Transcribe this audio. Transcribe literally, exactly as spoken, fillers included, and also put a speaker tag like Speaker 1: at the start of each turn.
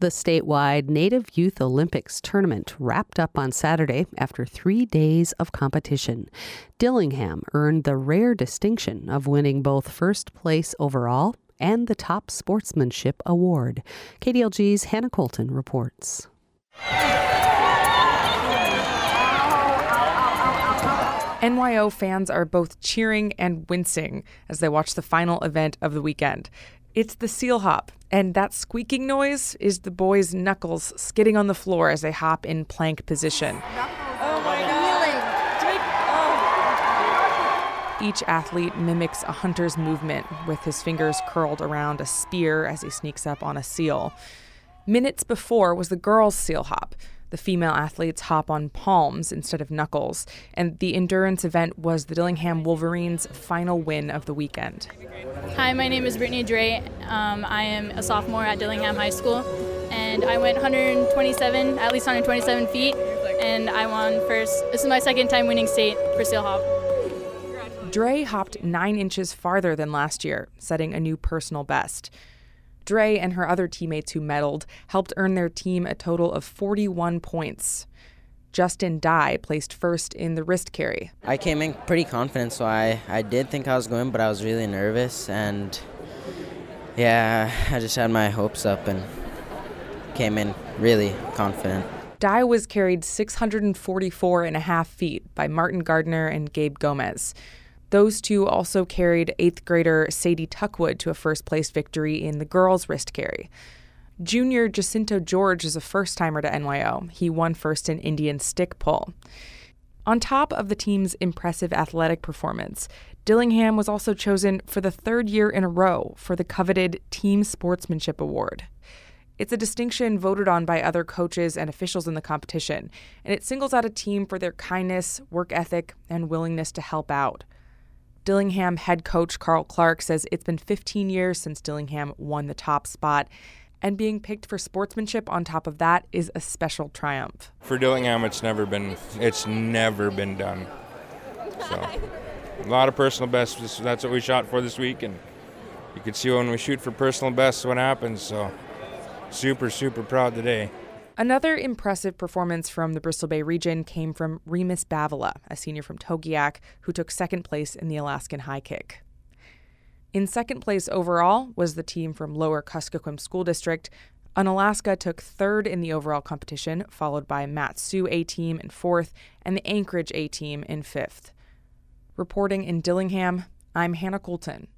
Speaker 1: The statewide Native Youth Olympics tournament wrapped up on Saturday after three days of competition. Dillingham earned the rare distinction of winning both first place overall and the top sportsmanship award. K D L G's Hannah Colton reports.
Speaker 2: N Y O fans are both cheering and wincing as they watch the final event of the weekend. It's the seal hop, and that squeaking noise is the boys' knuckles skidding on the floor as they hop in plank position.
Speaker 3: Oh my God.
Speaker 2: Each athlete mimics a hunter's movement with his fingers curled around a spear as he sneaks up on a seal. Minutes before was the girls' seal hop. The female athletes hop on palms instead of knuckles, and the endurance event was the Dillingham Wolverines' final win of the weekend.
Speaker 4: Hi, my name is Brittany Dre. Um, I am a sophomore at Dillingham High School, and I went one hundred twenty-seven, at least one hundred twenty-seven feet, and I won first. This is my second time winning state for seal hop.
Speaker 2: Dre hopped nine inches farther than last year, setting a new personal best. Dre and her other teammates who medaled helped earn their team a total of forty-one points. Justin Dye placed first in the wrist carry.
Speaker 5: I came in pretty confident, so I, I did think I was going, but I was really nervous. And, yeah, I just had my hopes up and came in really confident.
Speaker 2: Dye was carried six hundred forty-four and a half feet by Martin Gardner and Gabe Gomez. Those two also carried eighth grader Sadie Tuckwood to a first-place victory in the girls' wrist carry. Junior Jacinto George is a first-timer to N Y O. He won first in Indian stick pull. On top of the team's impressive athletic performance, Dillingham was also chosen for the third year in a row for the coveted Team Sportsmanship Award. It's a distinction voted on by other coaches and officials in the competition, and it singles out a team for their kindness, work ethic, and willingness to help out. Dillingham head coach Carl Clark says it's been fifteen years since Dillingham won the top spot, and being picked for sportsmanship on top of that is a special triumph.
Speaker 6: For Dillingham, it's never been it's never been done. So, a lot of personal bests. That's what we shot for this week, and you can see when we shoot for personal bests what happens. So, super, super proud today.
Speaker 2: Another impressive performance from the Bristol Bay region came from Remus Bavila, a senior from Togiak, who took second place in the Alaskan high kick. In second place overall was the team from Lower Kuskokwim School District. Unalaska took third in the overall competition, followed by Mat-Su A-Team in fourth and the Anchorage A-Team in fifth. Reporting in Dillingham, I'm Hannah Colton.